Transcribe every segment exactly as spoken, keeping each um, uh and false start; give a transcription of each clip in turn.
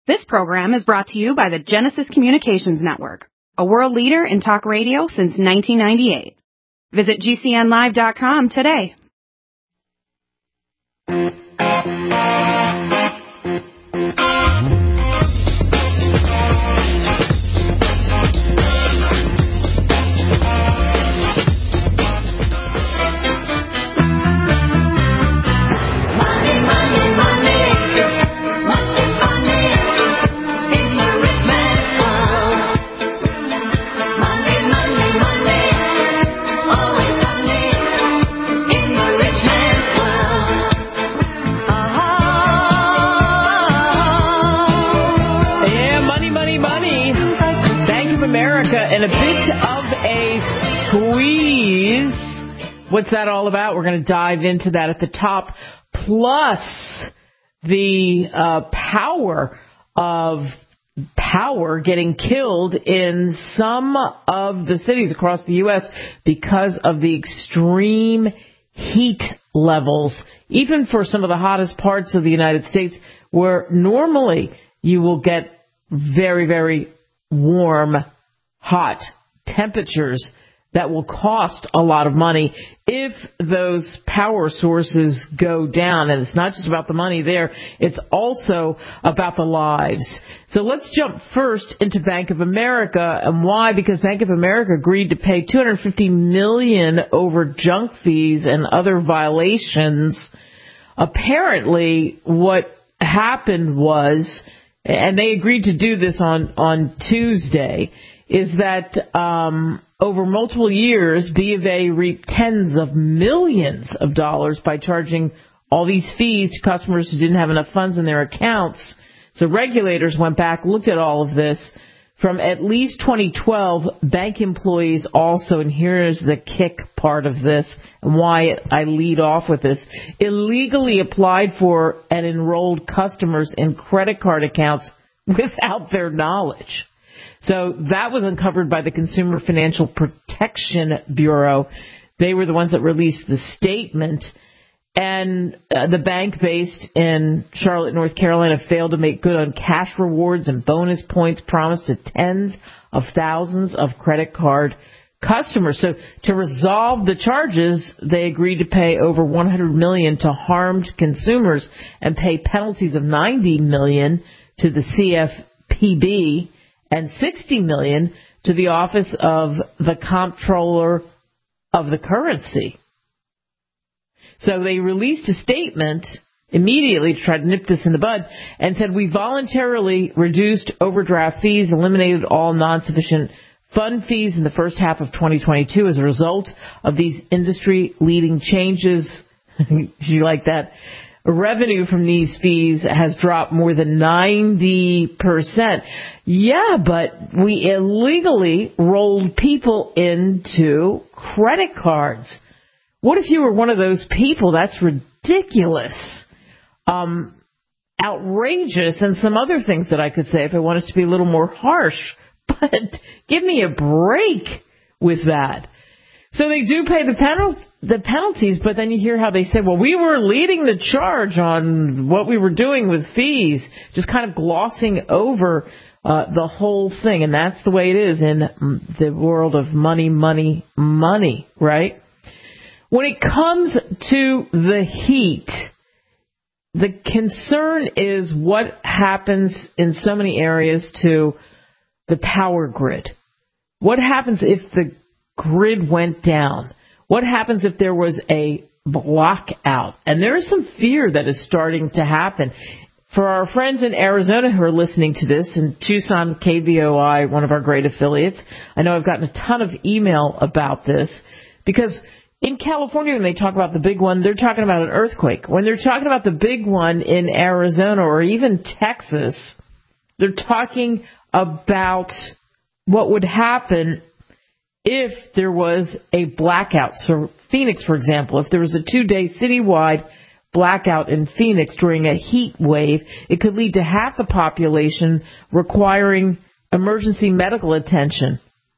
This program is brought to you by the Genesis Communications Network, a world leader in talk radio since nineteen ninety-eight. Visit G C N live dot com today. And a bit of a squeeze. What's that all about? We're going to dive into that at the top. Plus the uh, power of power getting killed in some of the cities across the U S because of the extreme heat levels, even for some of the hottest parts of the United States, where normally you will get very, very warm, hot temperatures that will cost a lot of money if those power sources go down. And it's not just about the money there. It's also about the lives. So let's jump first into Bank of America. And why? Because Bank of America agreed to pay two hundred fifty million dollars over junk fees and other violations. Apparently, what happened was, and they agreed to do this on, on Tuesday, is that um, over multiple years, B of A reaped tens of millions of dollars by charging all these fees to customers who didn't have enough funds in their accounts. So regulators went back, looked at all of this. From at least twenty twelve, bank employees also, and here's the kick part of this, and why I lead off with this, illegally applied for and enrolled customers in credit card accounts without their knowledge. So that was uncovered by the Consumer Financial Protection Bureau. They were the ones that released the statement. And uh, the bank based in Charlotte, North Carolina, failed to make good on cash rewards and bonus points promised to tens of thousands of credit card customers. So to resolve the charges, they agreed to pay over one hundred million dollars to harmed consumers and pay penalties of ninety million dollars to the C F P B and sixty million dollars to the Office of the Comptroller of the Currency. So they released a statement immediately to try to nip this in the bud and said, we voluntarily reduced overdraft fees, eliminated all non-sufficient fund fees in the first half of twenty twenty-two as a result of these industry-leading changes. You like that? Revenue from these fees has dropped more than ninety percent. Yeah, but we illegally rolled people into credit cards. What if you were one of those people? That's ridiculous, um, outrageous, and some other things that I could say if I wanted to be a little more harsh. But give me a break with that. So they do pay the penal- the penalties, but then you hear how they say, well, we were leading the charge on what we were doing with fees, just kind of glossing over uh, the whole thing. And that's the way it is in the world of money, money, money, right? When it comes to the heat, the concern is what happens in so many areas to the power grid. What happens if the grid went down? What happens if there was a blackout? And there is some fear that is starting to happen. For our friends in Arizona who are listening to this, in Tucson, K V O I, one of our great affiliates, I know I've gotten a ton of email about this because in California, when they talk about the big one, they're talking about an earthquake. When they're talking about the big one in Arizona or even Texas, they're talking about what would happen if there was a blackout. So Phoenix, for example, if there was a two-day citywide blackout in Phoenix during a heat wave, it could lead to half the population requiring emergency medical attention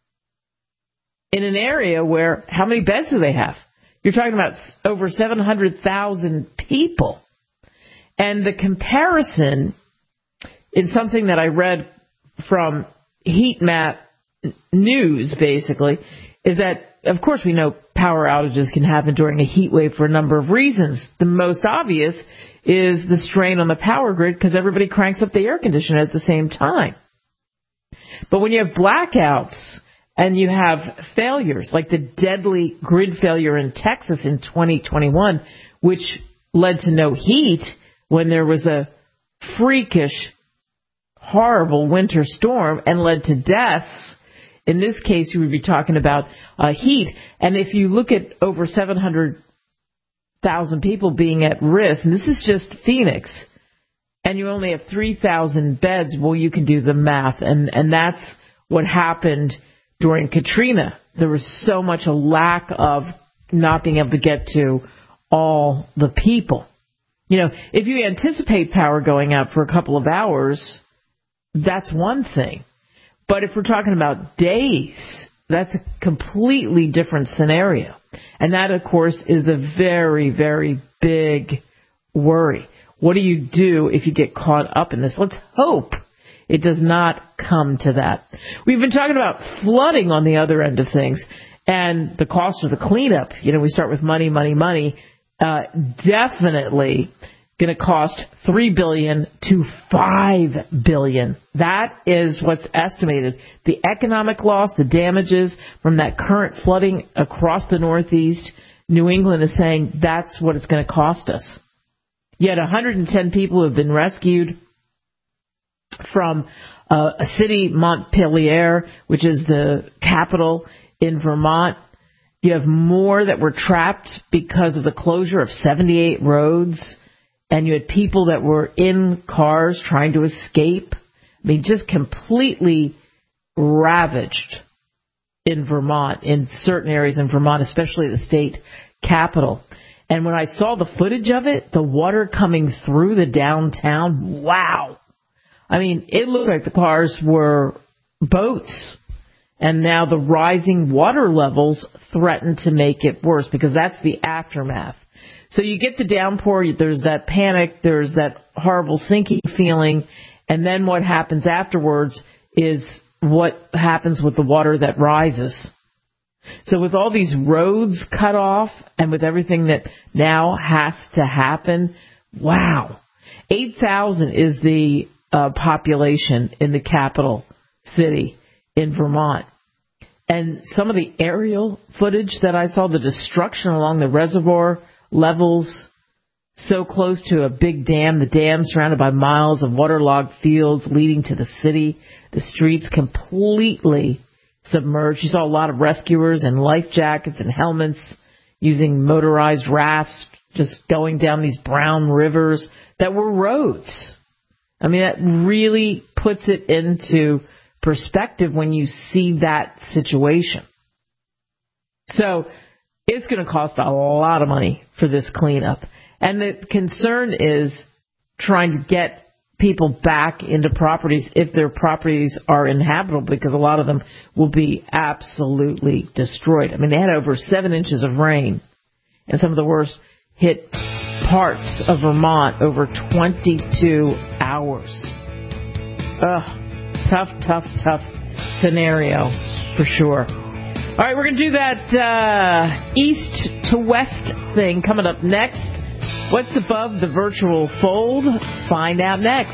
in an area where, how many beds do they have? You're talking about over seven hundred thousand people. And the comparison in something that I read from Heat Map News, basically, is that, of course, we know power outages can happen during a heat wave for a number of reasons. The most obvious is the strain on the power grid because everybody cranks up the air conditioner at the same time. But when you have blackouts and you have failures, like the deadly grid failure in Texas in twenty twenty-one, which led to no heat when there was a freakish, horrible winter storm and led to deaths, in this case, you would be talking about uh, heat. And if you look at over seven hundred thousand people being at risk, and this is just Phoenix, and you only have three thousand beds, well, you can do the math. And, and that's what happened during Katrina. There was so much a lack of not being able to get to all the people. You know, if you anticipate power going out for a couple of hours, that's one thing. But if we're talking about days, that's a completely different scenario. And that, of course, is the very, very big worry. What do you do if you get caught up in this? Let's hope it does not come to that. We've been talking about flooding on the other end of things and the cost of the cleanup. You know, we start with money, money, money. Uh, definitely going to cost three billion dollars to five billion dollars. That is what's estimated. The economic loss, the damages from that current flooding across the Northeast, New England is saying that's what it's going to cost us. Yet one hundred ten people have been rescued from uh, a city, Montpelier, which is the capital in Vermont. You have more that were trapped because of the closure of seventy-eight roads. And you had people that were in cars trying to escape. I mean, just completely ravaged in Vermont, in certain areas in Vermont, especially the state capital. And when I saw the footage of it, the water coming through the downtown, wow. I mean, it looked like the cars were boats. And now the rising water levels threaten to make it worse because that's the aftermath. So you get the downpour, there's that panic, there's that horrible sinking feeling, and then what happens afterwards is what happens with the water that rises. So with all these roads cut off and with everything that now has to happen, wow. eight thousand is the uh, population in the capital city in Vermont. And some of the aerial footage that I saw, the destruction along the reservoir levels, so close to a big dam, the dam surrounded by miles of waterlogged fields leading to the city, the streets completely submerged. You saw a lot of rescuers in life jackets and helmets using motorized rafts, just going down these brown rivers that were roads. I mean, that really puts it into perspective when you see that situation. So it's going to cost a lot of money for this cleanup. And the concern is trying to get people back into properties if their properties are inhabitable, because a lot of them will be absolutely destroyed. I mean, they had over seven inches of rain and some of the worst hit parts of Vermont over twenty-two hours. Ugh, tough, tough, tough scenario for sure. All right, we're going to do that uh, east to west thing coming up next. What's above the virtual fold? Find out next.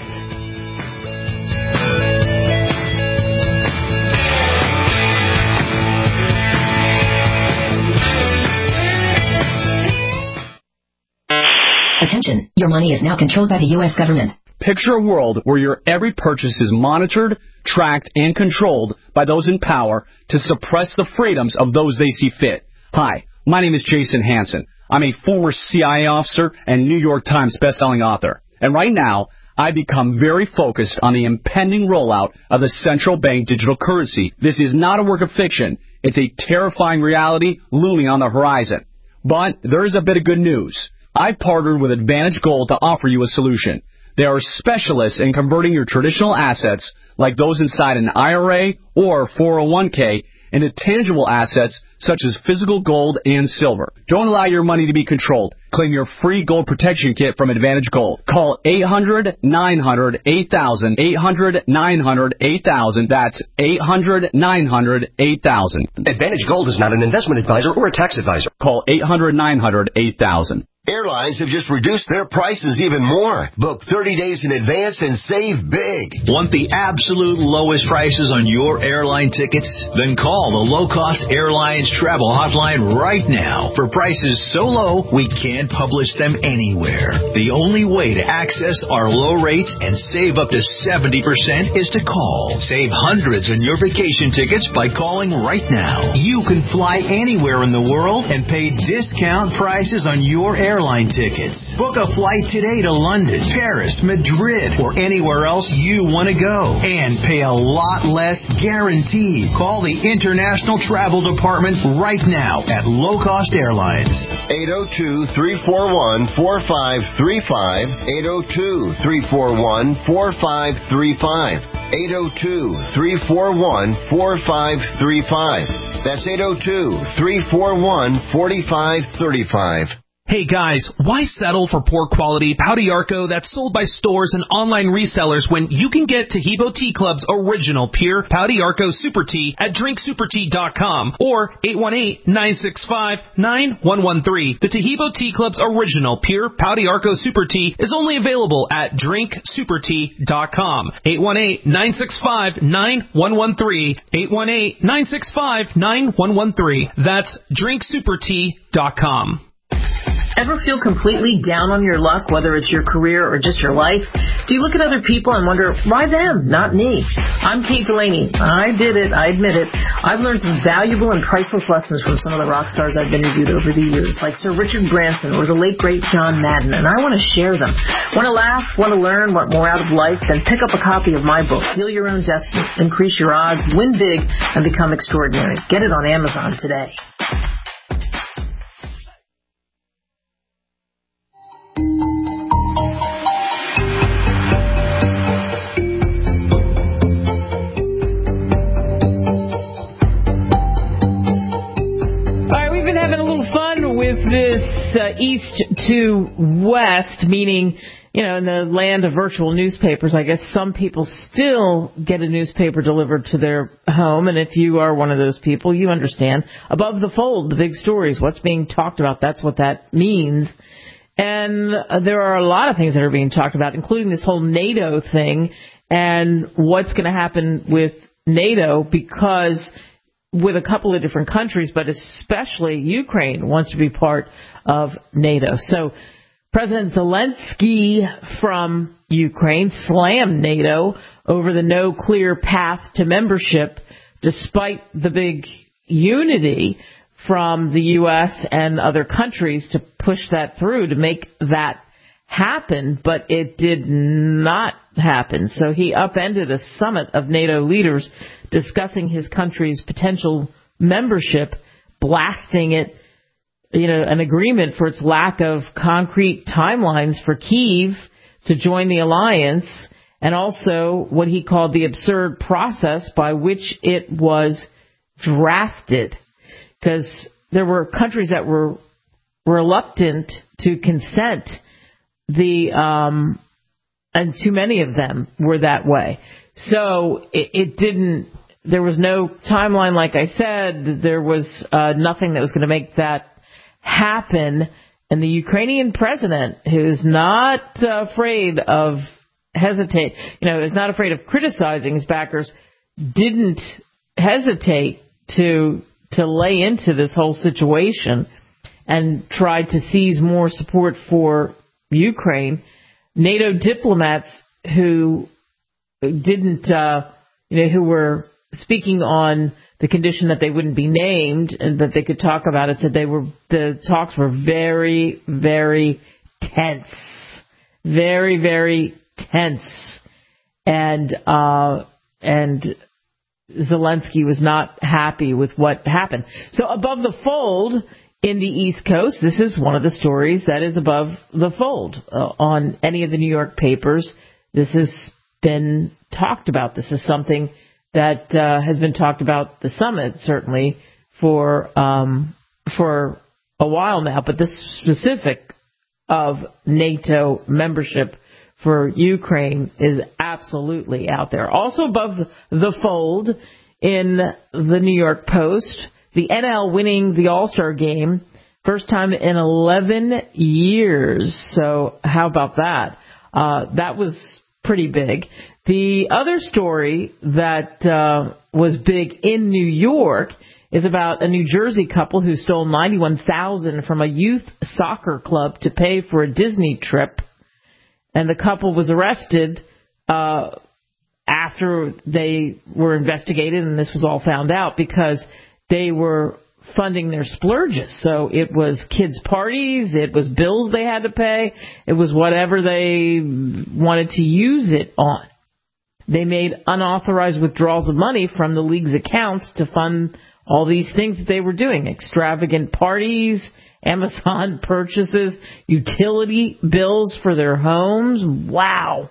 Attention, your money is now controlled by the U S government. Picture a world where your every purchase is monitored, tracked, and controlled by those in power to suppress the freedoms of those they see fit. Hi, my name is Jason Hansen. I'm a former C I A officer and New York Times bestselling author. And right now, I've become very focused on the impending rollout of the central bank digital currency. This is not a work of fiction. It's a terrifying reality looming on the horizon. But there is a bit of good news. I've partnered with Advantage Gold to offer you a solution. They are specialists in converting your traditional assets, like those inside an I R A or four oh one k, into tangible assets such as physical gold and silver. Don't allow your money to be controlled. Claim your free gold protection kit from Advantage Gold. Call eight hundred nine hundred eight thousand, eight hundred nine hundred eight thousand. That's eight hundred nine hundred eight thousand. Advantage Gold is not an investment advisor or a tax advisor. Call eight hundred nine hundred eight thousand. Airlines have just reduced their prices even more. Book thirty days in advance and save big. Want the absolute lowest prices on your airline tickets? Then call the Low Cost Airlines Travel Hotline right now. For prices so low, we can't publish them anywhere. The only way to access our low rates and save up to seventy percent is to call. Save hundreds on your vacation tickets by calling right now. You can fly anywhere in the world and pay discount prices on your airline airline tickets. Book a flight today to London, Paris, Madrid, or anywhere else you want to go. And pay a lot less guaranteed. Call the International Travel Department right now at Low Cost Airlines. eight oh two, three four one, four five three five. eight oh two, three four one, four five three five. eight oh two, three four one, four five three five. That's eight oh two, three four one, four five three five. Hey guys, why settle for poor quality Pau d'Arco that's sold by stores and online resellers when you can get Taheebo Tea Club's original pure Pau d'Arco Super Tea at drink super tea dot com or eight one eight, nine six five, nine one one three. The Taheebo Tea Club's original pure Pau d'Arco Super Tea is only available at drink super tea dot com. eight one eight, nine six five, nine one one three. eight one eight, nine six five, nine one one three. That's drink super tea dot com. Ever feel completely down on your luck, whether it's your career or just your life? Do you look at other people and wonder, why them, not me? I'm Kate Delaney. I did it. I admit it. I've learned some valuable and priceless lessons from some of the rock stars I've interviewed over the years, like Sir Richard Branson or the late, great John Madden, and I want to share them. Want to laugh? Want to learn? Want more out of life? Then pick up a copy of my book, Heal Your Own Destiny, Increase Your Odds, Win Big, and Become Extraordinary. Get it on Amazon today. This uh, east to west, meaning, you know, in the land of virtual newspapers, I guess some people still get a newspaper delivered to their home. And if you are one of those people, you understand. Above the fold, the big stories, what's being talked about, that's what that means. And uh, there are a lot of things that are being talked about, including this whole NATO thing and what's going to happen with NATO, because with a couple of different countries, but especially Ukraine wants to be part of NATO. So President Zelensky from Ukraine slammed NATO over the no clear path to membership, despite the big unity from the U S and other countries to push that through to make that happen, but it did not happen. So he upended a summit of NATO leaders discussing his country's potential membership, blasting it, you know, an agreement for its lack of concrete timelines for Kyiv to join the alliance, and also what he called the absurd process by which it was drafted, because there were countries that were reluctant to consent. The um, and too many of them were that way. So it, it didn't. There was no timeline, like I said. There was uh, nothing that was going to make that happen. And the Ukrainian president, who is not uh, afraid of hesitate, you know, is not afraid of criticizing his backers, didn't hesitate to to lay into this whole situation and tried to seize more support for Ukraine. NATO diplomats who didn't, uh, you know, who were speaking on the condition that they wouldn't be named and that they could talk about it, said they were, the talks were very, very tense, very, very tense, and uh, and Zelensky was not happy with what happened. So above the fold in the East Coast, this is one of the stories that is above the fold uh, on any of the New York papers. This has been talked about. This is something that uh, has been talked about the summit, certainly, for um, for a while now. But this specific of NATO membership for Ukraine is absolutely out there. Also above the fold in the New York Post, the N L winning the All-Star game, first time in eleven years. So how about that? Uh, that was pretty big. The other story that uh, was big in New York is about a New Jersey couple who stole ninety-one thousand dollars from a youth soccer club to pay for a Disney trip. And the couple was arrested uh, after they were investigated, and this was all found out because they were funding their splurges. So it was kids' parties, it was bills they had to pay, it was whatever they wanted to use it on. They made unauthorized withdrawals of money from the league's accounts to fund all these things that they were doing. Extravagant parties, Amazon purchases, utility bills for their homes. Wow.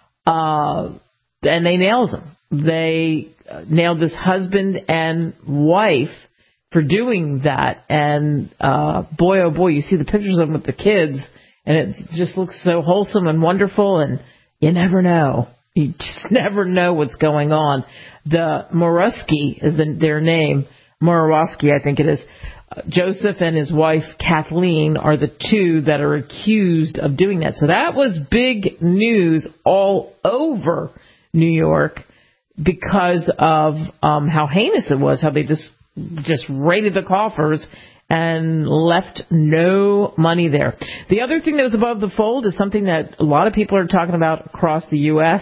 Uh, and they nailed them. They nailed this husband and wife for doing that. And uh, boy, oh boy, you see the pictures of them with the kids, and it just looks so wholesome and wonderful, and you never know. You just never know what's going on. The Morawski is the, their name. Morawski, I think it is. Uh, Joseph and his wife, Kathleen, are the two that are accused of doing that. So that was big news all over New York because of um, how heinous it was, how they just just raided the coffers and left no money there. The other thing that was above the fold is something that a lot of people are talking about across the U S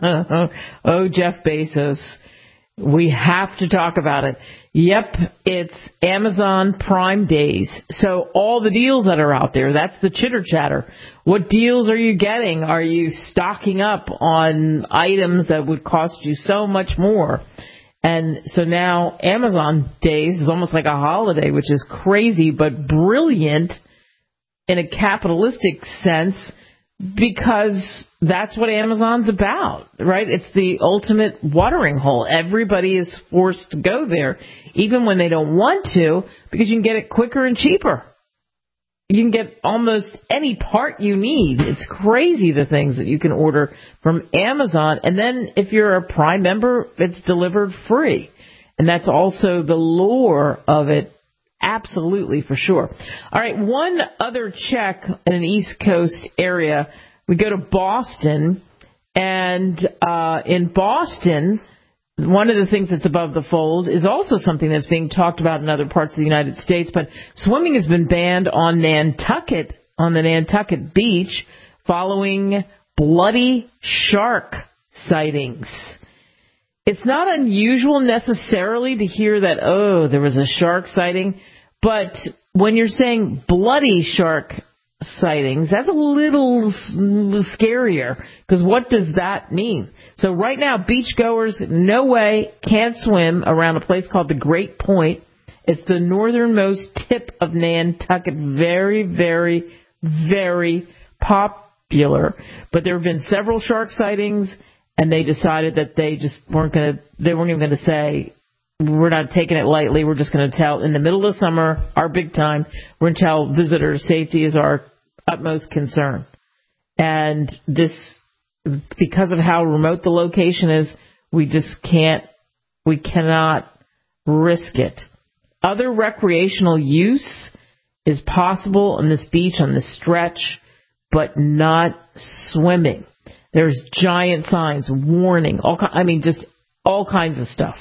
Oh, Jeff Bezos. We have to talk about it. Yep, it's Amazon Prime Days. So all the deals that are out there, that's the chitter chatter. What deals are you getting? Are you stocking up on items that would cost you so much more? And so now Amazon Days is almost like a holiday, which is crazy but brilliant in a capitalistic sense because that's what Amazon's about, right? It's the ultimate watering hole. Everybody is forced to go there, even when they don't want to, because you can get it quicker and cheaper. You can get almost any part you need. It's crazy the things that you can order from Amazon. And then if you're a Prime member, it's delivered free. And that's also the lure of it. Absolutely, for sure. All right, one other check in an East Coast area. We go to Boston. And uh, in Boston, one of the things that's above the fold is also something that's being talked about in other parts of the United States, but swimming has been banned on Nantucket, on the Nantucket beach, following bloody shark sightings. It's not unusual necessarily to hear that, oh, there was a shark sighting, but when you're saying bloody shark sightings, that's a little scarier, because what does that mean? So right now, beachgoers, no way, can't swim around a place called the Great Point. It's the northernmost tip of Nantucket. Very, very, very popular. But there have been several shark sightings, and they decided that they just weren't going to, they weren't even going to say, we're not taking it lightly. We're just going to tell, in the middle of summer, our big time, we're going to tell visitors safety is our utmost concern. And this, because of how remote the location is, we just can't, we cannot risk it. Other recreational use is possible on this beach, on this stretch, but not swimming. There's giant signs, warning, all, I mean, just all kinds of stuff.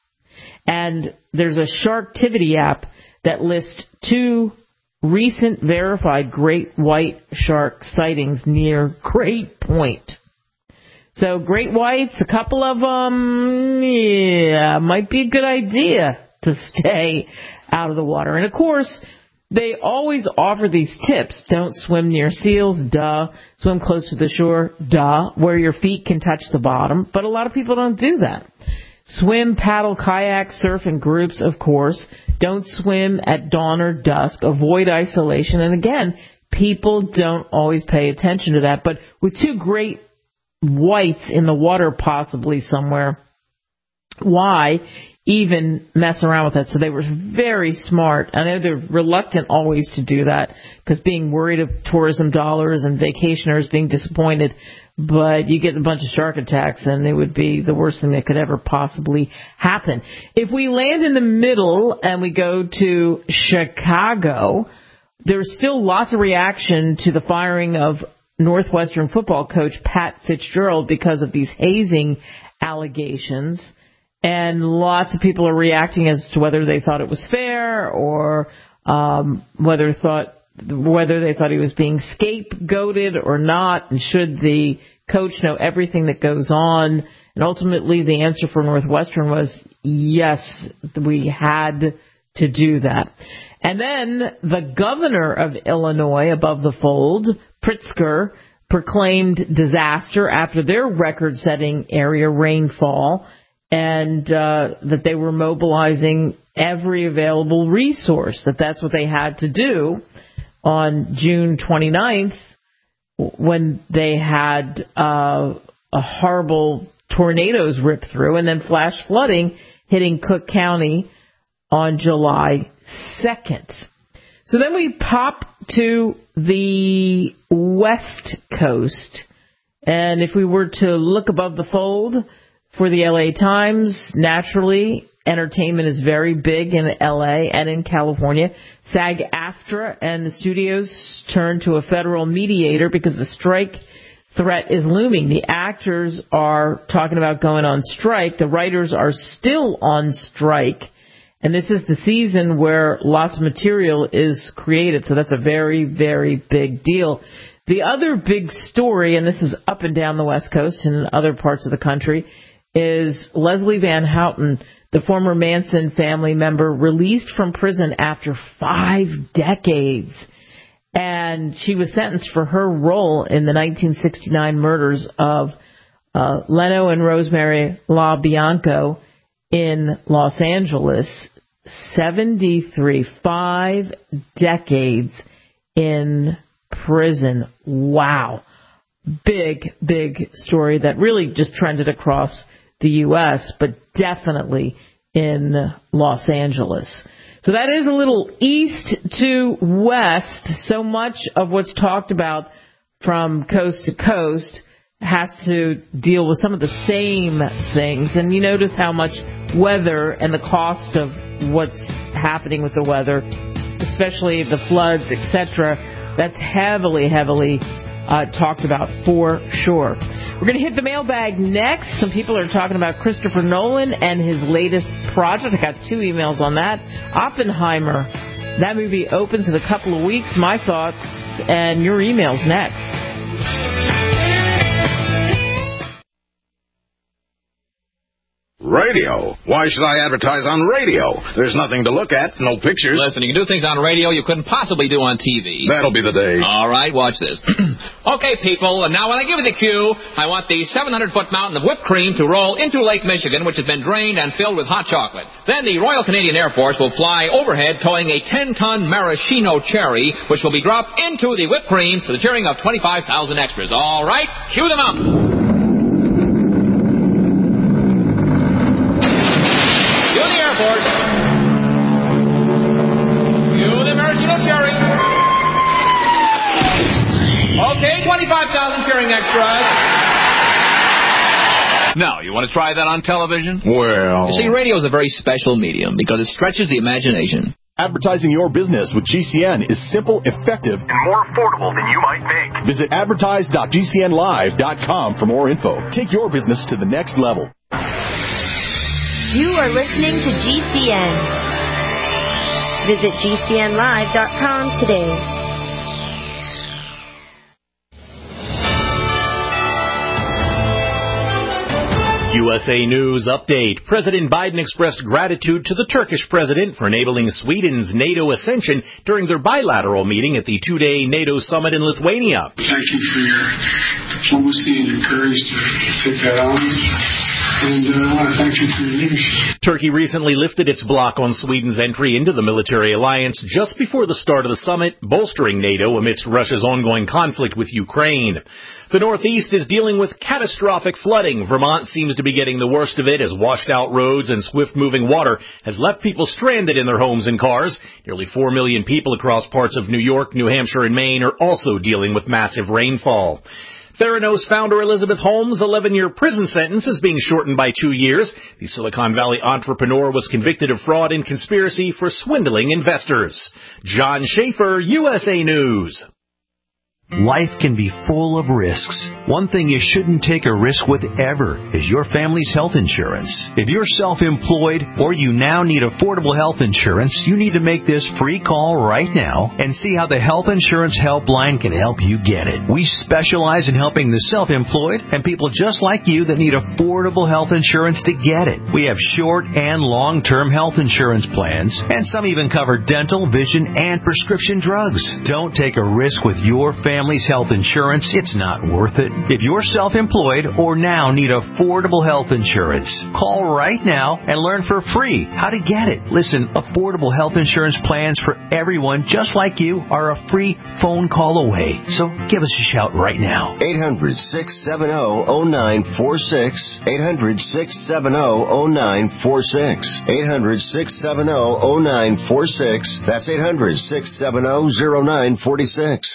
And there's a Sharktivity app that lists two recent verified great white shark sightings near Great Point. So great whites, a couple of them, yeah, might be a good idea to stay out of the water. And of course, they always offer these tips. Don't swim near seals, duh. Swim close to the shore, duh, where your feet can touch the bottom. But a lot of people don't do that. Swim, paddle, kayak, surf in groups, of course. Don't swim at dawn or dusk. Avoid isolation. And again, people don't always pay attention to that. But with two great whites in the water possibly somewhere, why even mess around with that. So they were very smart. I know they're reluctant always to do that because being worried of tourism dollars and vacationers being disappointed. But you get a bunch of shark attacks, and it would be the worst thing that could ever possibly happen. If we land in the middle and we go to Chicago, there's still lots of reaction to the firing of Northwestern football coach Pat Fitzgerald because of these hazing allegations. And lots of people are reacting as to whether they thought it was fair or um, whether thought whether they thought he was being scapegoated or not, and should the coach know everything that goes on. And ultimately the answer for Northwestern was yes, we had to do that. And then the governor of Illinois, above the fold, Pritzker, proclaimed disaster after their record-setting area rainfall, and uh, that they were mobilizing every available resource, that that's what they had to do on June twenty-ninth when they had uh, a horrible tornadoes rip through and then flash flooding hitting Cook County on July second. So then we pop to the West Coast, and if we were to look above the fold for the L A Times, naturally, entertainment is very big in L A and in California. SAG-AFTRA and the studios turned to a federal mediator because the strike threat is looming. The actors are talking about going on strike. The writers are still on strike. And this is the season where lots of material is created. So that's a very, very big deal. The other big story, and this is up and down the West Coast and in other parts of the country, is Leslie Van Houten, the former Manson family member, released from prison after five decades. And she was sentenced for her role in the nineteen sixty-nine murders of uh, Leno and Rosemary LaBianco in Los Angeles. seventy-three, five decades in prison. Wow. Big, big story that really just trended across the U S, but definitely in Los Angeles. So that is a little east to west. So much of what's talked about from coast to coast has to deal with some of the same things. And you notice how much weather and the cost of what's happening with the weather, especially the floods, et cetera, that's heavily, heavily uh, talked about for sure. We're going to hit the mailbag next. Some people are talking about Christopher Nolan and his latest project. I got two emails on that. Oppenheimer. That movie opens in a couple of weeks. My thoughts and your emails next. Radio? Why should I advertise on radio? There's nothing to look at, no pictures. Listen, you can do things on radio you couldn't possibly do on T V. That'll be the day. All right, watch this. Okay, people, now when I give you the cue, I want the seven hundred foot mountain of whipped cream to roll into Lake Michigan, which has been drained and filled with hot chocolate. Then the Royal Canadian Air Force will fly overhead towing a ten ton maraschino cherry, which will be dropped into the whipped cream to the cheering of twenty-five thousand extras. All right, cue them up. Okay, twenty-five thousand cheering extras. Now, you want to try that on television? Well... You see, radio is a very special medium because it stretches the imagination. Advertising your business with G C N is simple, effective, and more affordable than you might think. Visit advertise dot g c n live dot com for more info. Take your business to the next level. You are listening to G C N. Visit g c n live dot com today. U S A News Update. President Biden expressed gratitude to the Turkish president for enabling Sweden's NATO ascension during their bilateral meeting at the two-day NATO summit in Lithuania. Thank you for your diplomacy and your courage to take that on. And uh, I want to thank support you through leadership. Turkey recently lifted its block on Sweden's entry into the military alliance just before the start of the summit, bolstering NATO amidst Russia's ongoing conflict with Ukraine. The Northeast is dealing with catastrophic flooding. Vermont seems to be getting the worst of it as washed-out roads and swift-moving water has left people stranded in their homes and cars. Nearly four million people across parts of New York, New Hampshire, and Maine are also dealing with massive rainfall. Theranos founder Elizabeth Holmes' eleven-year prison sentence is being shortened by two years. The Silicon Valley entrepreneur was convicted of fraud and conspiracy for swindling investors. John Schaefer, U S A News. Life can be full of risks. One thing you shouldn't take a risk with ever is your family's health insurance. If you're self-employed or you now need affordable health insurance, you need to make this free call right now and see how the Health Insurance Helpline can help you get it. We specialize in helping the self-employed and people just like you that need affordable health insurance to get it. We have short and long-term health insurance plans, and some even cover dental, vision, and prescription drugs. Don't take a risk with your family. Family's health insurance, it's not worth it. If you're self-employed or now need affordable health insurance, call right now and learn for free how to get it. Listen, affordable health insurance plans for everyone just like you are a free phone call away. So give us a shout right now. eight hundred, six seven zero, zero nine four six. eight hundred, six seven zero, zero nine four six. eight hundred, six seven zero, zero nine four six. That's eight hundred, six seven zero, zero nine four six.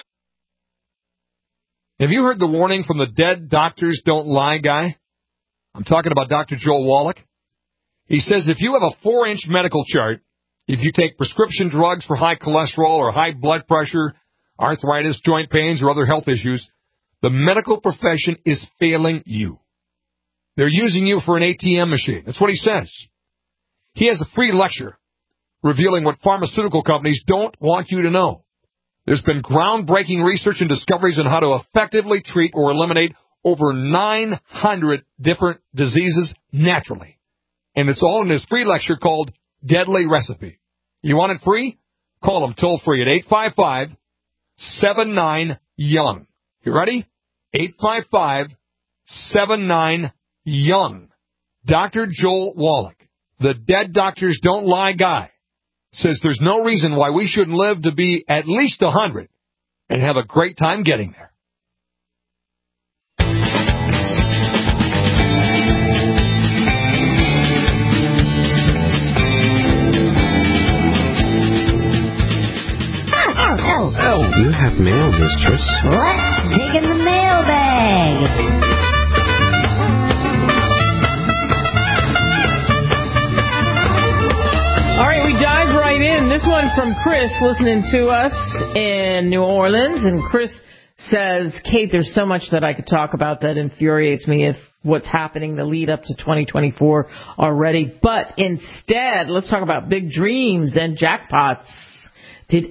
Have you heard the warning from the dead doctors don't lie guy? I'm talking about Doctor Joel Wallach. He says if you have a four-inch medical chart, if you take prescription drugs for high cholesterol or high blood pressure, arthritis, joint pains, or other health issues, the medical profession is failing you. They're using you for an A T M machine. That's what he says. He has a free lecture revealing what pharmaceutical companies don't want you to know. There's been groundbreaking research and discoveries on how to effectively treat or eliminate over nine hundred different diseases naturally. And it's all in this free lecture called Deadly Recipe. You want it free? Call them toll free at eight five five, seven nine, young. You ready? eight five five, seven nine, young. Doctor Joel Wallach, the dead doctors don't lie guy, says there's no reason why we shouldn't live to be at least one hundred and have a great time getting there. Oh, oh, oh. You have mail, mistress. Let's dig in the mailbag. This one from Chris listening to us in New Orleans. And Chris says, Kate, there's so much that I could talk about that infuriates me if what's happening the lead up to twenty twenty-four already. But instead, let's talk about big dreams and jackpots. Did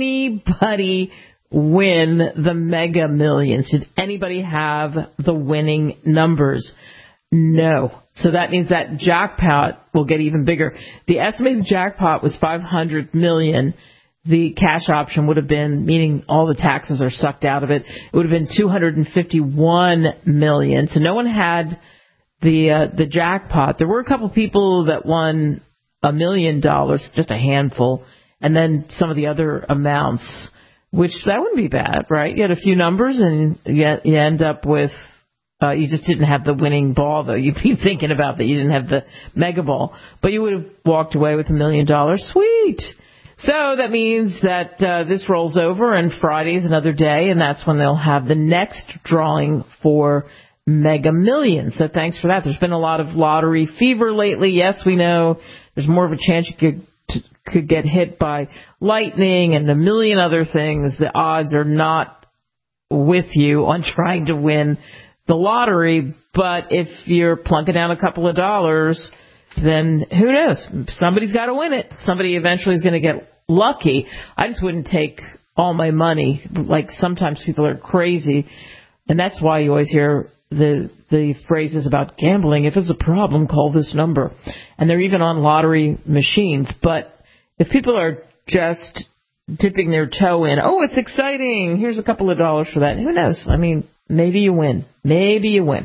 anybody win the Mega Millions? Did anybody have the winning numbers? No. So that means that jackpot will get even bigger. The estimated jackpot was five hundred million dollars. The cash option would have been, meaning all the taxes are sucked out of it, it would have been two hundred fifty-one million dollars. So no one had the uh, the jackpot. There were a couple people that won a million dollars, just a handful, and then some of the other amounts, which that wouldn't be bad, right? You had a few numbers and you, you end up with Uh, you just didn't have the winning ball, though. You'd be thinking about that. You didn't have the mega ball. But you would have walked away with a million dollars. Sweet. So that means that uh, this rolls over, and Friday is another day, and that's when they'll have the next drawing for Mega Millions. So thanks for that. There's been a lot of lottery fever lately. Yes, we know there's more of a chance you could could get hit by lightning and a million other things. The odds are not with you on trying to win the lottery, but if you're plunking down a couple of dollars, then who knows? Somebody's got to win it. Somebody eventually is going to get lucky. I just wouldn't take all my money. Like sometimes people are crazy, and that's why you always hear the the phrases about gambling. If it's a problem, call this number. And they're even on lottery machines. But if people are just dipping their toe in, oh, it's exciting, here's a couple of dollars for that, who knows? I mean, maybe you win. Maybe you win.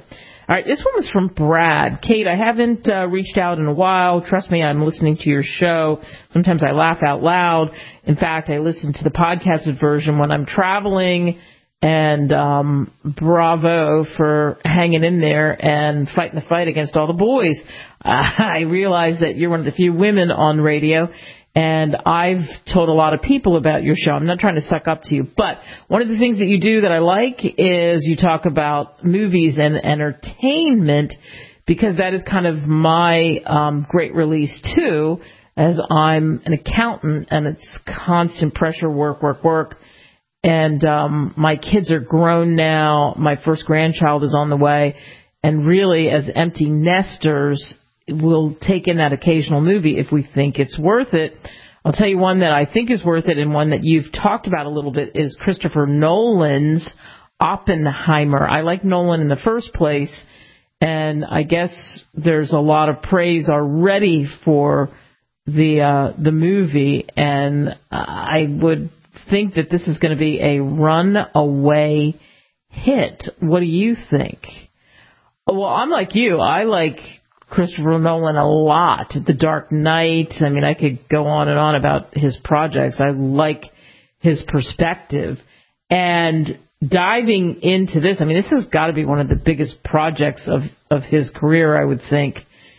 All right, this one was from Brad. Kate, I haven't uh, reached out in a while. Trust me, I'm listening to your show. Sometimes I laugh out loud. In fact, I listen to the podcasted version when I'm traveling. And um, bravo for hanging in there and fighting the fight against all the boys. Uh, I realize that you're one of the few women on radio. And I've told a lot of people about your show. I'm not trying to suck up to you. But one of the things that you do that I like is you talk about movies and entertainment, because that is kind of my um, great release, too, as I'm an accountant and it's constant pressure, work, work, work. And um, my kids are grown now. My first grandchild is on the way. And really, as empty nesters, we'll take in that occasional movie if we think it's worth it. I'll tell you one that I think is worth it, and one that you've talked about a little bit is Christopher Nolan's Oppenheimer. I like Nolan in the first place, and I guess there's a lot of praise already for the uh, the movie, and I would think that this is going to be a runaway hit. What do you think? Well, I'm like you. I like Christopher Nolan a lot. The Dark Knight. I mean, I could go on and on about his projects. I like his perspective. And diving into this, I mean, this has got to be one of the biggest projects of, of his career, I would think.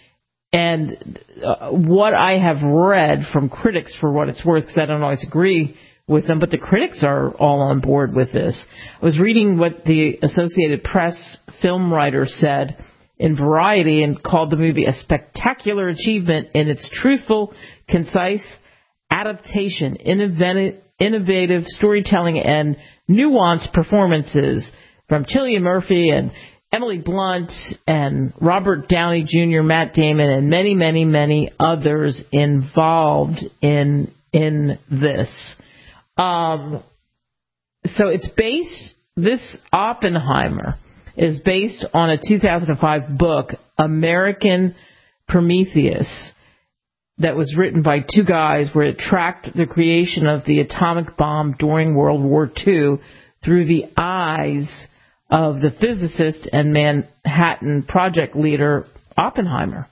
And uh, what I have read from critics, for what it's worth, because I don't always agree with them, but the critics are all on board with this. I was reading what the Associated Press film writer said in Variety and called the movie a spectacular achievement in its truthful, concise adaptation, innovative, innovative storytelling, and nuanced performances from Cillian Murphy and Emily Blunt and Robert Downey Junior, Matt Damon, and many, many, many others involved in in this. Um, so it's based, this Oppenheimer is based on a two thousand five book, American Prometheus, that was written by two guys where it tracked the creation of the atomic bomb during World War Two through the eyes of the physicist and Manhattan Project leader Oppenheimer.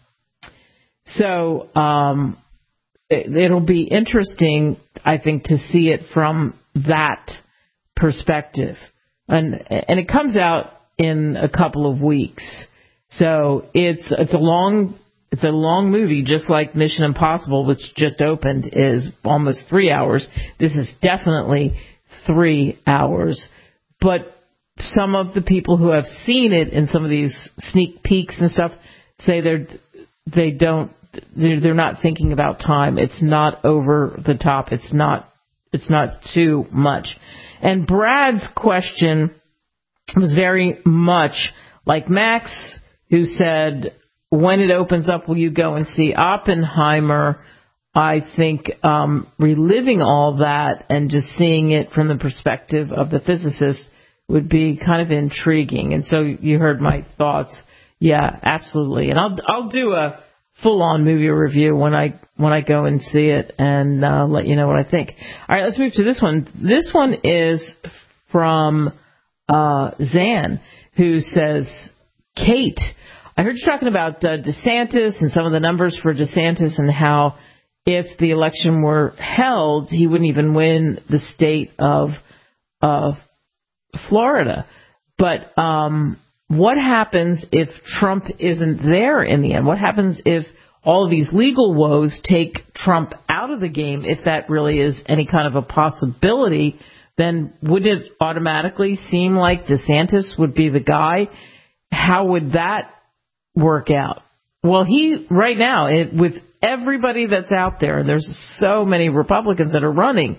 So um, it, it'll be interesting, I think, to see it from that perspective. And and it comes out in a couple of weeks. So it's it's a long it's a long movie, just like Mission Impossible, which just opened, is almost three hours. This is definitely three hours. But some of the people who have seen it in some of these sneak peeks and stuff say they're they don't they're, they're not thinking about time. It's not over the top. It's not it's not too much. And Brad's question was very much like Max, who said, when it opens up, will you go and see Oppenheimer? I think um, reliving all that and just seeing it from the perspective of the physicist would be kind of intriguing. And so you heard my thoughts. Yeah, absolutely. And I'll I'll do a full-on movie review when I when I go and see it and uh, let you know what I think. All right, let's move to this one. This one is from uh, Zan, who says, Kate, I heard you talking about uh, DeSantis and some of the numbers for DeSantis and how if the election were held, he wouldn't even win the state of of Florida. But um, what happens if Trump isn't there in the end? What happens if all of these legal woes take Trump out of the game? If that really is any kind of a possibility, then wouldn't it automatically seem like DeSantis would be the guy? How would that work out? Well, he, right now, it, with everybody that's out there, and there's so many Republicans that are running,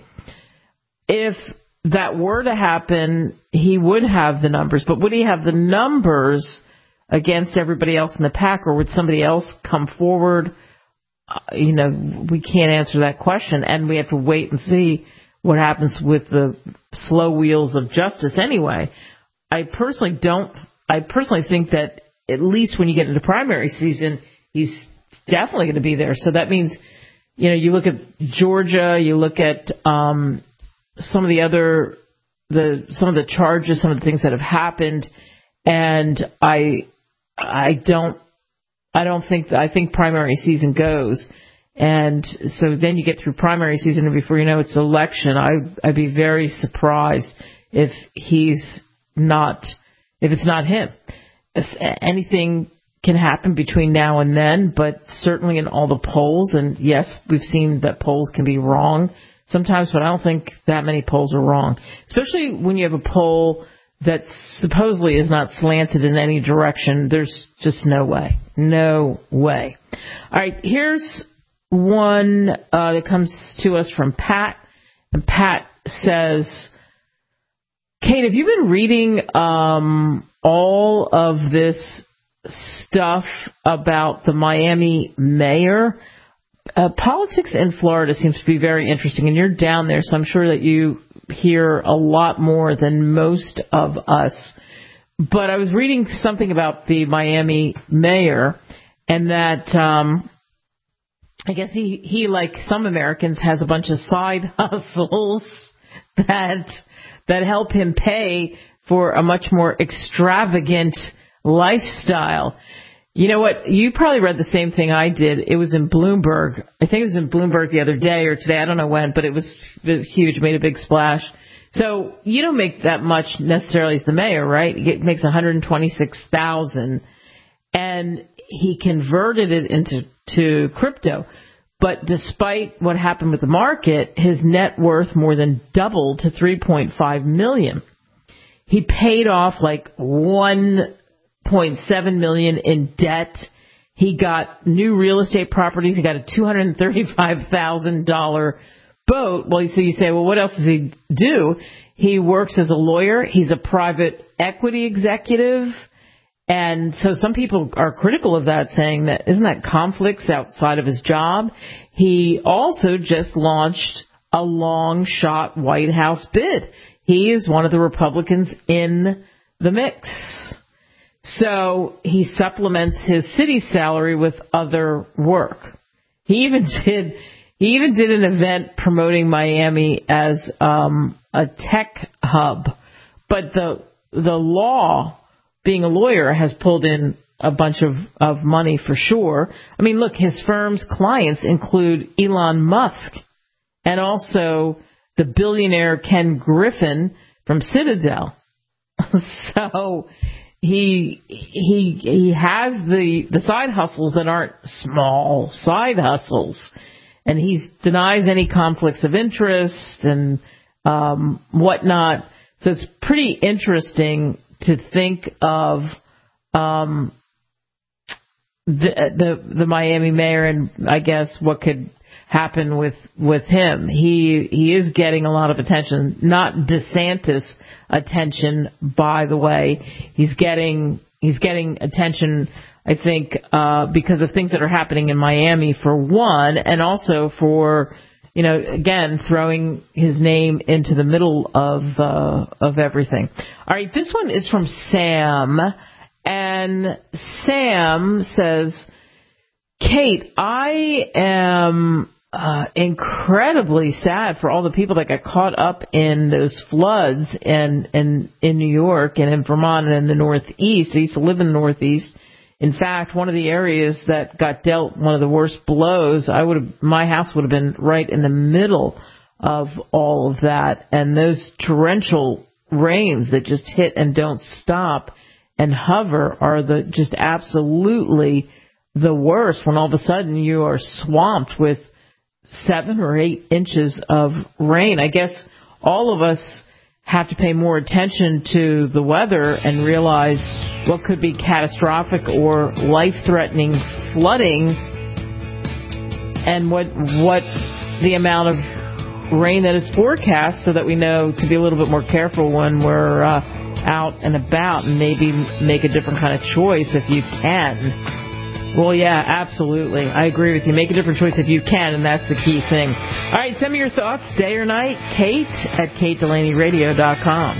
if that were to happen, he would have the numbers. But would he have the numbers against everybody else in the pack, or would somebody else come forward? Uh, you know, we can't answer that question, and we have to wait and see what happens with the slow wheels of justice anyway. I personally don't, I personally think that at least when you get into primary season, he's definitely going to be there. So that means, you know, you look at Georgia, you look at um, some of the other, the some of the charges, some of the things that have happened, and I I don't, I don't think, I think primary season goes. And so then you get through primary season, and before you know it's election. I, I'd be very surprised if he's not, if it's not him. If anything can happen between now and then, but certainly in all the polls, and yes, we've seen that polls can be wrong sometimes, but I don't think that many polls are wrong, especially when you have a poll that supposedly is not slanted in any direction. There's just no way. No way. All right, here's one uh, that comes to us from Pat. And Pat says, Kate, have you been reading um, all of this stuff about the Miami mayor? Uh, politics in Florida seems to be very interesting, and you're down there, so I'm sure that you hear a lot more than most of us. But I was reading something about the Miami mayor, and that um, I guess he, he, like some Americans, has a bunch of side hustles that that help him pay for a much more extravagant lifestyle. You know what? You probably read the same thing I did. It was in Bloomberg. I think it was in Bloomberg the other day or today. I don't know when, but it was huge, made a big splash. So you don't make that much necessarily as the mayor, right? He makes one hundred twenty-six thousand dollars, and he converted it into to crypto. But despite what happened with the market, his net worth more than doubled to three point five million dollars. He paid off like one point seven million dollars in debt. He got new real estate properties. He got a two hundred thirty-five thousand dollars boat. Well, so you say, well, what else does he do? He works as a lawyer. He's a private equity executive. And so some people are critical of that, saying that isn't that conflicts outside of his job? He also just launched a long shot White House bid. He is one of the Republicans in the mix. So he supplements his city salary with other work. He even did he even did an event promoting Miami as um, a tech hub. But the the law, being a lawyer, has pulled in a bunch of, of money for sure. I mean, look, his firm's clients include Elon Musk and also the billionaire Ken Griffin from Citadel. So he he he has the the side hustles that aren't small side hustles, and he denies any conflicts of interest and um, whatnot. So it's pretty interesting to think of um, the, the the Miami mayor, and I guess what could happen with with him. He he is getting a lot of attention, not DeSantis attention, by the way. He's getting he's getting attention, I think, uh, because of things that are happening in Miami, for one, and also for, you know, again, throwing his name into the middle of uh, of everything. All right, this one is from Sam, and Sam says, Kate, I am uh, incredibly sad for all the people that got caught up in those floods in, in, in New York and in Vermont and in the Northeast. I used to live in the Northeast. In fact, one of the areas that got dealt one of the worst blows, I would have, my house would have been right in the middle of all of that. And those torrential rains that just hit and don't stop and hover are the just absolutely the worst, when all of a sudden you are swamped with seven or eight inches of rain. I guess all of us have to pay more attention to the weather and realize what could be catastrophic or life-threatening flooding, and what what the amount of rain that is forecast, so that we know to be a little bit more careful when we're uh, out and about, and maybe make a different kind of choice if you can. Well, yeah, absolutely. I agree with you. Make a different choice if you can, and that's the key thing. All right, send me your thoughts, day or night. Kate at kate delaney radio dot com.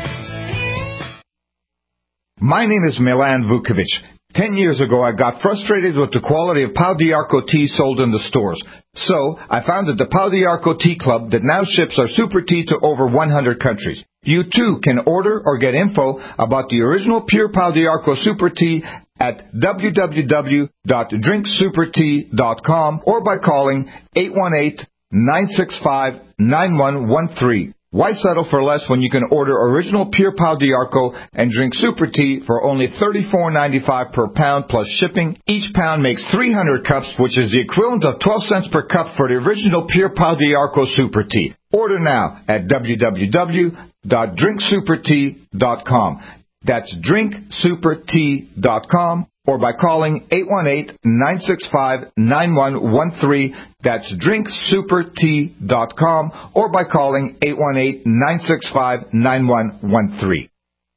My name is Milan Vukovic. Ten years ago, I got frustrated with the quality of Pau d'Arco tea sold in the stores. So, I founded the Pau d'Arco Tea Club that now ships our super tea to over one hundred countries. You, too, can order or get info about the original pure Pau d'Arco super tea at w w w dot drink super tea dot com or by calling eight one eight, nine six five, nine one one three. Why settle for less when you can order original Pure Pau D'Arco and drink Super Tea for only thirty-four ninety-five per pound plus shipping? Each pound makes three hundred cups, which is the equivalent of twelve cents per cup for the original Pure Pau D'Arco Super Tea. Order now at w w w dot drink super tea dot com. That's drink super tea dot com or by calling eight one eight, nine six five, nine one one three. That's drink super tea dot com or by calling eight one eight, nine six five, nine one one three.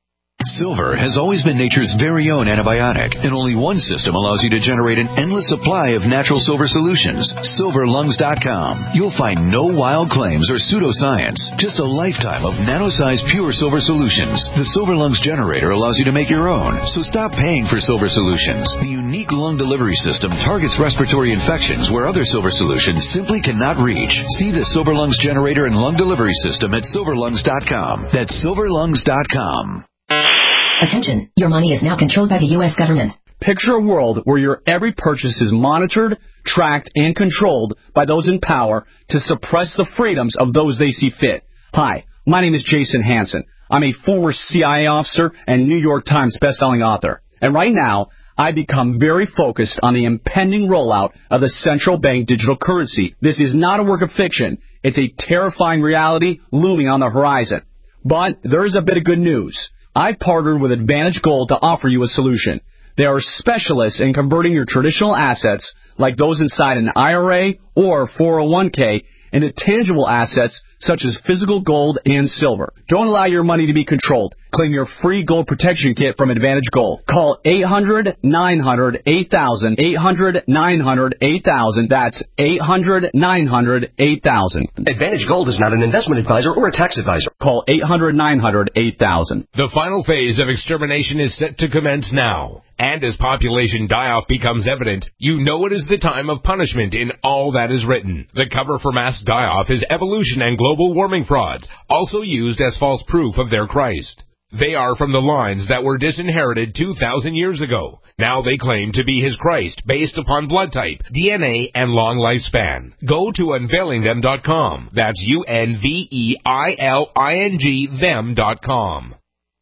Silver has always been nature's very own antibiotic, and only one system allows you to generate an endless supply of natural silver solutions. silver lungs dot com. You'll find no wild claims or pseudoscience, just a lifetime of nano-sized pure silver solutions. The Silver Lungs generator allows you to make your own, so stop paying for silver solutions. The unique lung delivery system targets respiratory infections where other silver solutions simply cannot reach. See the Silver Lungs generator and lung delivery system at silver lungs dot com. That's silver lungs dot com. Attention, your money is now controlled by the U S government. Picture a world where your every purchase is monitored, tracked, and controlled by those in power to suppress the freedoms of those they see fit. Hi, my name is Jason Hansen. I'm a former C I A officer and New York Times bestselling author. And right now, I become very focused on the impending rollout of the central bank digital currency. This is not a work of fiction. It's a terrifying reality looming on the horizon. But there is a bit of good news. I've partnered with Advantage Gold to offer you a solution. They are specialists in converting your traditional assets, like those inside an I R A or four oh one k, into tangible assets such as physical gold and silver. Don't allow your money to be controlled. Claim your free gold protection kit from Advantage Gold. Call eight hundred, nine hundred, eight thousand, eight hundred, nine hundred, eight thousand. That's eight hundred, nine hundred, eight thousand. Advantage Gold is not an investment advisor or a tax advisor. Call eight hundred, nine hundred, eight thousand. The final phase of extermination is set to commence now. And as population die-off becomes evident, you know it is the time of punishment in all that is written. The cover for mass die-off is evolution and global warming frauds, also used as false proof of their Christ. They are from the lines that were disinherited two thousand years ago. Now they claim to be his Christ based upon blood type, D N A, and long lifespan. Go to unveiling them dot com. That's U N V E I L I N G them dot com.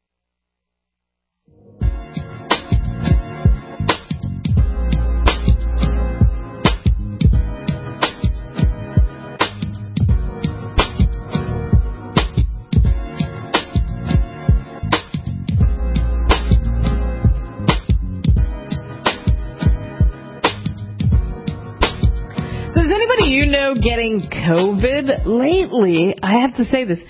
You know, getting COVID lately, I have to say this,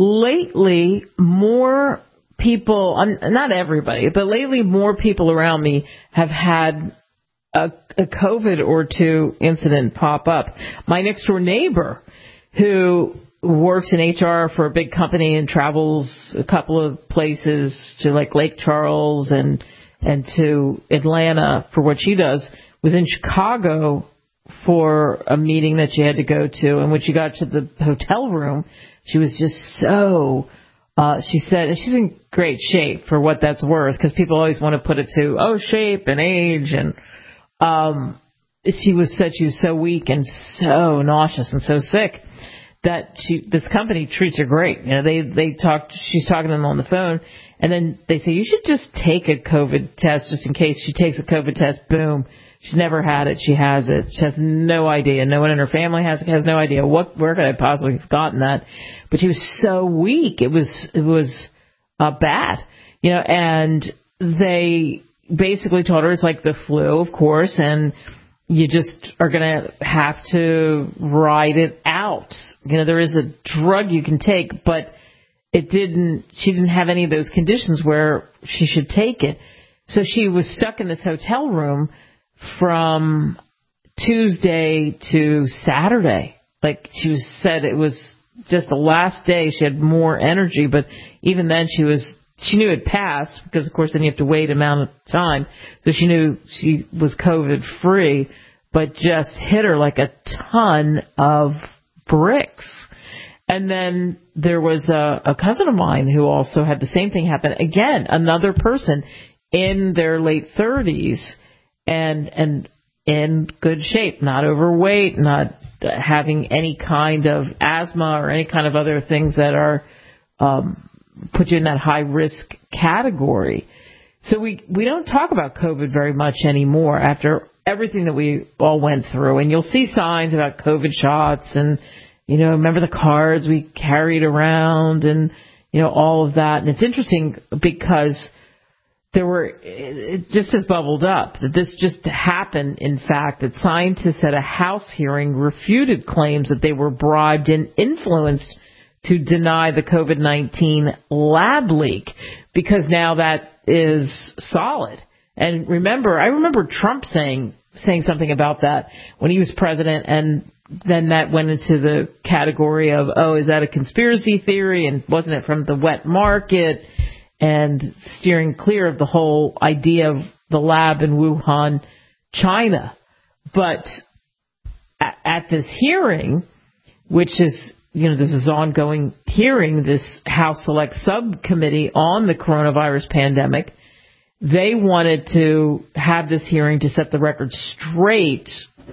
lately more people, not everybody, but lately more people around me have had a, a COVID or two incident pop up. My next door neighbor, who works in H R for a big company and travels a couple of places to like Lake Charles and, and to Atlanta for what she does, was in Chicago for a meeting that she had to go to, and when she got to the hotel room, she was just so, uh, she said, and she's in great shape for what that's worth, because people always want to put it to, oh, shape and age, and um, she was said she was so weak and so nauseous and so sick that she, this company treats her great. You know, they, they talked, she's talking to them on the phone, and then they say, you should just take a COVID test just in case. She takes a COVID test, boom. She's never had it. She has it. She has no idea. No one in her family has has no idea. What? Where could I possibly have gotten that? But she was so weak. It was it was uh, bad, you know. And they basically told her it's like the flu, of course, and you just are going to have to ride it out. You know, there is a drug you can take, but it didn't. She didn't have any of those conditions where she should take it. So she was stuck in this hotel room from Tuesday to Saturday. Like she was said it was just the last day she had more energy, but even then she was she knew it passed, because of course then you have to wait amount of time. So she knew she was COVID free, but just hit her like a ton of bricks. And then there was a, a cousin of mine who also had the same thing happen. Again, another person in their late thirties and and in good shape, not overweight, not having any kind of asthma or any kind of other things that are um, put you in that high risk category. So we, we don't talk about COVID very much anymore after everything that we all went through. And you'll see signs about COVID shots and, you know, remember the cards we carried around and, you know, all of that. And it's interesting because there were, it just has bubbled up that this just happened, in fact, that scientists at a House hearing refuted claims that they were bribed and influenced to deny the COVID nineteen lab leak, because now that is solid. And remember, I remember Trump saying saying something about that when he was president, and then that went into the category of, oh, is that a conspiracy theory, and wasn't it from the wet market, and steering clear of the whole idea of the lab in Wuhan, China. But at, at this hearing, which is, you know, this is ongoing hearing, this House Select Subcommittee on the coronavirus pandemic, they wanted to have this hearing to set the record straight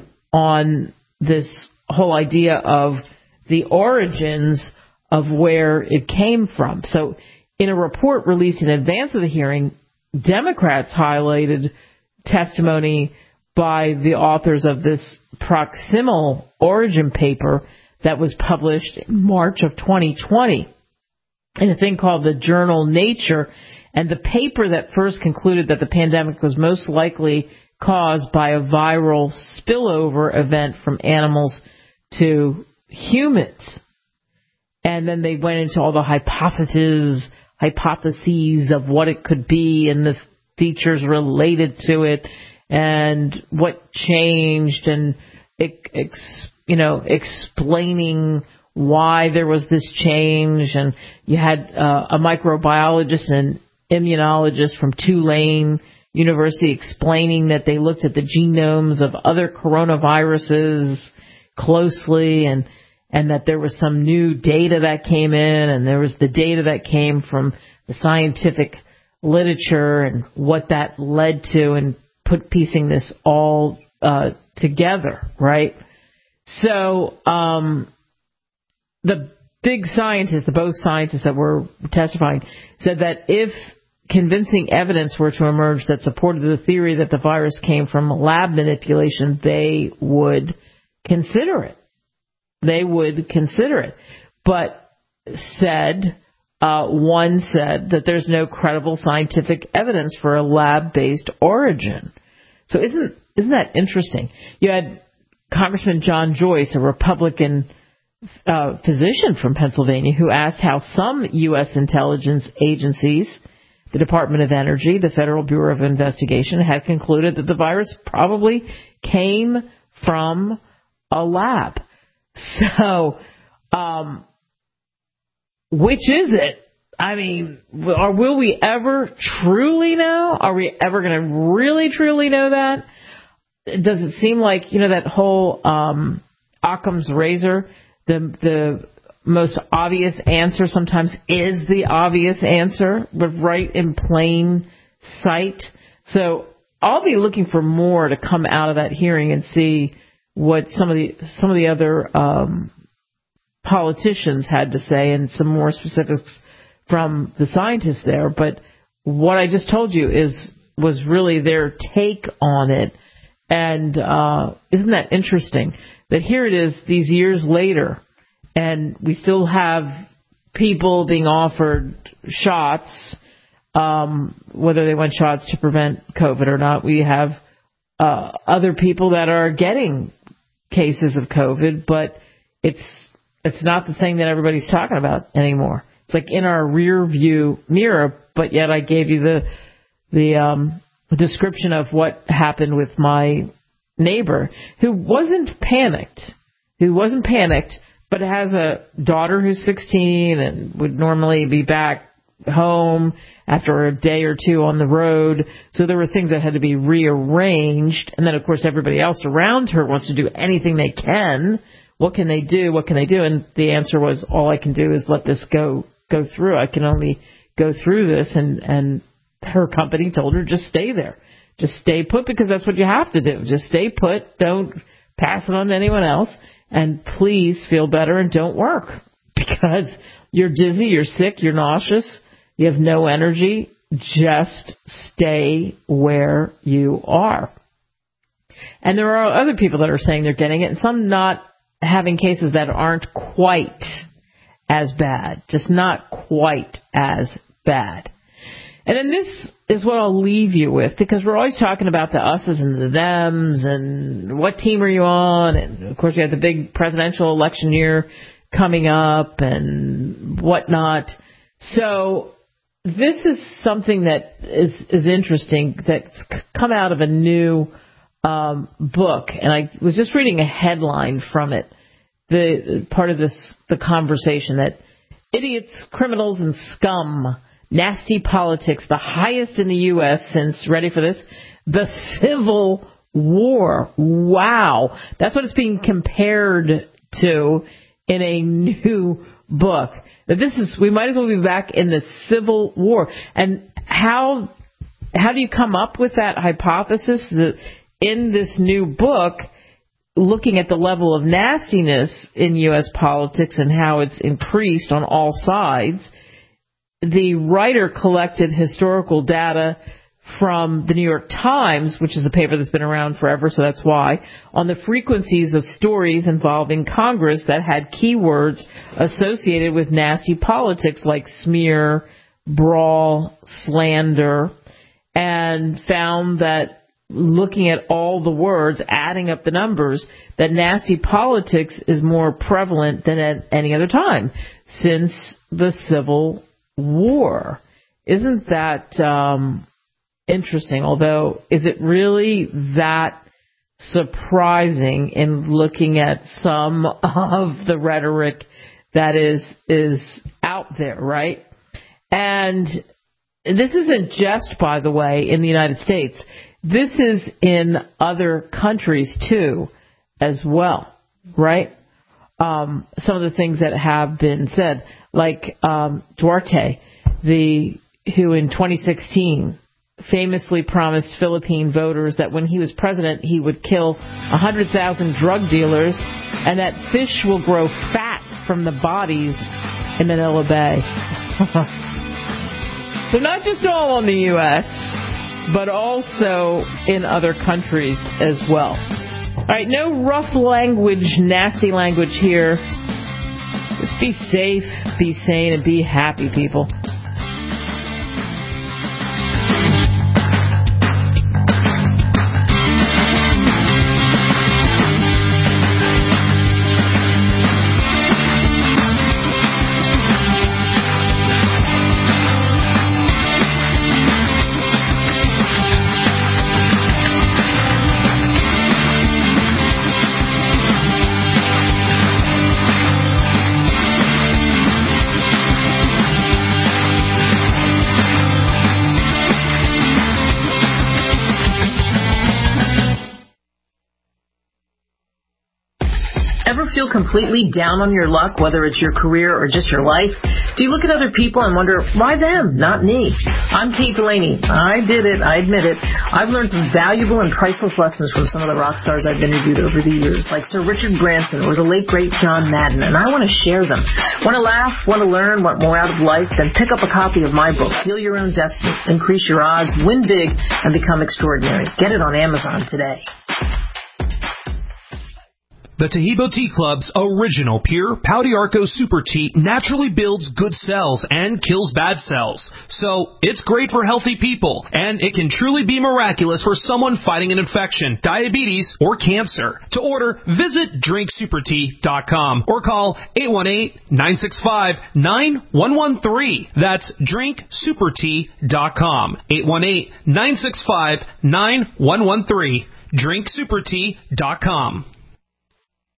on this whole idea of the origins of where it came from. So in a report released in advance of the hearing, Democrats highlighted testimony by the authors of this proximal origin paper that was published in March of twenty twenty in a thing called the journal Nature, and the paper that first concluded that the pandemic was most likely caused by a viral spillover event from animals to humans. And then they went into all the hypotheses, hypotheses of what it could be and the features related to it and what changed, and ex, you know, explaining why there was this change. And you had uh, a microbiologist and immunologist from Tulane University explaining that they looked at the genomes of other coronaviruses closely, and and that there was some new data that came in, and there was the data that came from the scientific literature and what that led to, and put piecing this all uh, together, right? So um, the big scientists, the both scientists that were testifying, said that if convincing evidence were to emerge that supported the theory that the virus came from lab manipulation, they would consider it. They would consider it. But said, uh, one said that there's no credible scientific evidence for a lab-based origin. So isn't isn't that interesting? You had Congressman John Joyce, a Republican uh, physician from Pennsylvania, who asked how some U S intelligence agencies, the Department of Energy, the Federal Bureau of Investigation, had concluded that the virus probably came from a lab. So, um, which is it? I mean, or will we ever truly know? Are we ever going to really, truly know that? Does it seem like, you know, that whole um, Occam's razor, the the most obvious answer sometimes is the obvious answer, but right in plain sight. So I'll be looking for more to come out of that hearing and see what some of the some of the other um, politicians had to say, and some more specifics from the scientists there. But what I just told you is was really their take on it. And uh, isn't that interesting that here it is these years later, and we still have people being offered shots, um, whether they want shots to prevent COVID or not. We have uh, other people that are getting cases of COVID, but it's it's not the thing that everybody's talking about anymore. It's like in our rear view mirror, but yet I gave you the the um, description of what happened with my neighbor who wasn't panicked, who wasn't panicked, but has a daughter who's sixteen and would normally be back home after a day or two on the road. So there were things that had to be rearranged. And then, of course, everybody else around her wants to do anything they can. What can they do? What can they do? And the answer was, all I can do is let this go go through. I can only go through this and, and her company told her just stay there. Just stay put because that's what you have to do. Just stay put. Don't pass it on to anyone else. And please feel better and don't work because you're dizzy, you're sick, you're nauseous, you have no energy. Just stay where you are. And there are other people that are saying they're getting it, and some not having cases that aren't quite as bad, just not quite as bad. And then this is what I'll leave you with, because we're always talking about the us's and the thems and what team are you on. And, of course, you have the big presidential election year coming up and whatnot. So this is something that is, is interesting that's come out of a new um, book. And I was just reading a headline from it, the part of this, the conversation that idiots, criminals, and scum, nasty politics, the highest in the U S since, ready for this, the Civil War. Wow. That's what it's being compared to in a new book. That this is, we might as well be back in the Civil War. And how, how do you come up with that hypothesis? That in this new book, looking at the level of nastiness in U S politics and how it's increased on all sides, the writer collected historical data from the New York Times, which is a paper that's been around forever, so that's why, on the frequencies of stories involving Congress that had keywords associated with nasty politics like smear, brawl, slander, and found that looking at all the words, adding up the numbers, that nasty politics is more prevalent than at any other time since the Civil War. Isn't that um, interesting? Although, is it really that surprising in looking at some of the rhetoric that is is out there, right? And this isn't just, by the way, in the United States. This is in other countries, too, as well, right? Um, some of the things that have been said, like um, Duarte, the who in twenty sixteen famously promised Philippine voters that when he was president, he would kill one hundred thousand drug dealers and that fish will grow fat from the bodies in Manila Bay. So not just all in the U S, but also in other countries as well. All right, no rough language, nasty language here. Just be safe, be sane, and be happy, people. Feel completely down on your luck, whether it's your career or just your life? Do you look at other people and wonder, why them, not me? I'm Kate Delaney. I did it. I admit it. I've learned some valuable and priceless lessons from some of the rock stars I've interviewed over the years, like Sir Richard Branson or the late, great John Madden, and I want to share them. Want to laugh? Want to learn? Want more out of life? Then pick up a copy of my book, Deal Your Own Destiny, Increase Your Odds, Win Big, and Become Extraordinary. Get it on Amazon today. The Taheebo Tea Club's original pure Pau d'Arco Super Tea naturally builds good cells and kills bad cells. So it's great for healthy people, and it can truly be miraculous for someone fighting an infection, diabetes, or cancer. To order, visit drink super tea dot com or call eight one eight, nine six five, nine one one three. That's drink super tea dot com. eight one eight, nine six five, nine one one three. drink super tea dot com.